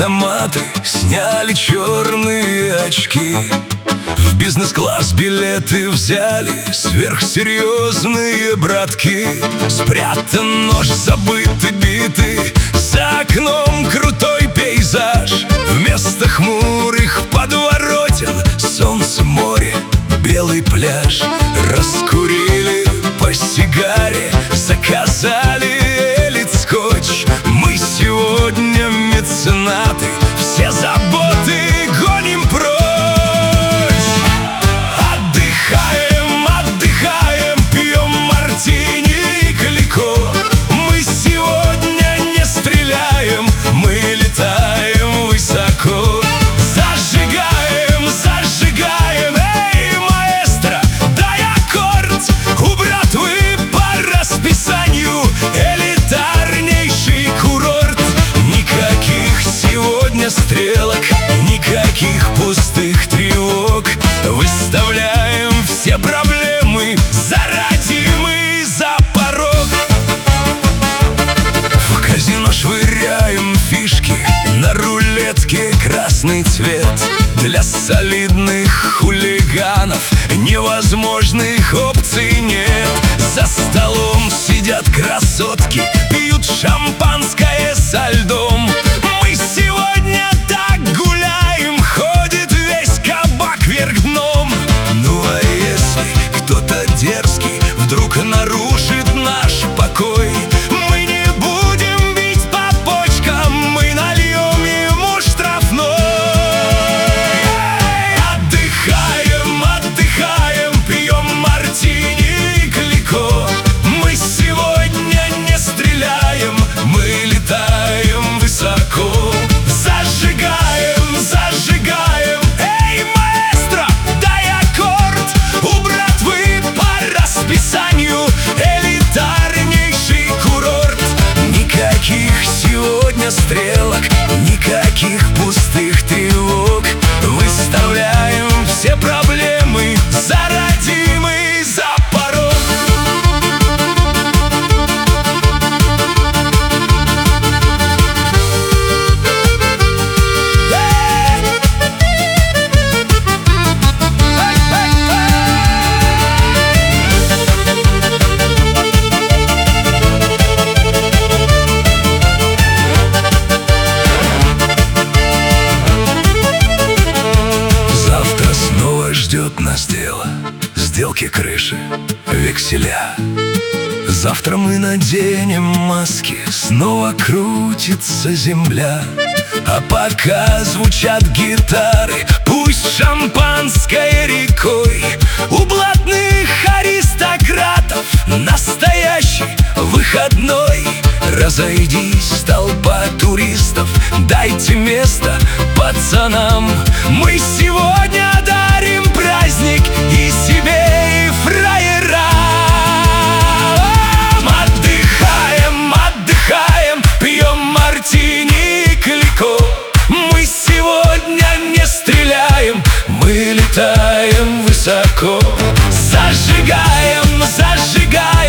автоматы, сняли черные очки. В бизнес-класс билеты взяли сверхсерьезные братки. Спрятан нож, забыты биты, за окном крутой пейзаж. Вместо хмурых подворотен солнце, море, белый пляж. Раскурили по сигаре, заказали элит-скотч. Мы сегодня меценаты, все заботы гоним прочь. Отдыхаем, отдыхаем, пьем мартини и клико. Мы сегодня не стреляем, мы летаем высоко. Зажигаем, зажигаем, эй, маэстро, дай аккорд. У братвы по расписанию элитарнейший курорт. Никаких сегодня стрелок, никаких пустых тревог. Выставляем все проблемы за родимый за порог. В казино швыряем фишки, на рулетке красный цвет. Для солидных хулиганов невозможных опций нет. За столом сидят красотки, пьют шампанское со льдом. Мы сегодня так гуляем, ходит весь кабак вверх дном. Ну а если кто-то дерзкий вдруг нарушит наш покой, мы не будем бить по почкам, мы нальем ему штрафной. Отдыхаем, отдыхаем, пьем мартини и клико. Мы сегодня не стреляем, мы летаем высоко. Зажигаем, зажигаем, эй, маэстро, дай аккорд. У братвы по расписанию элитарнейший курорт. Никаких сегодня стрелок, никаких пустых тревог. Выставляем все проблемы за родимый за порог. Завтра снова ждет нас дело, сделки, крыши, векселя. Завтра мы наденем маски, снова крутится земля. А пока звучат гитары, пусть шампанское рекой. У блатных аристократов настоящий выходной. Разойдись, толпа туристов, дайте место пацанам. Мы сегодня дарим праздник и себе, и фраерам. Отдыхаем, отдыхаем, пьем мартини и клико. Мы сегодня не стреляем, мы летаем высоко. Зажигаем, зажигаем,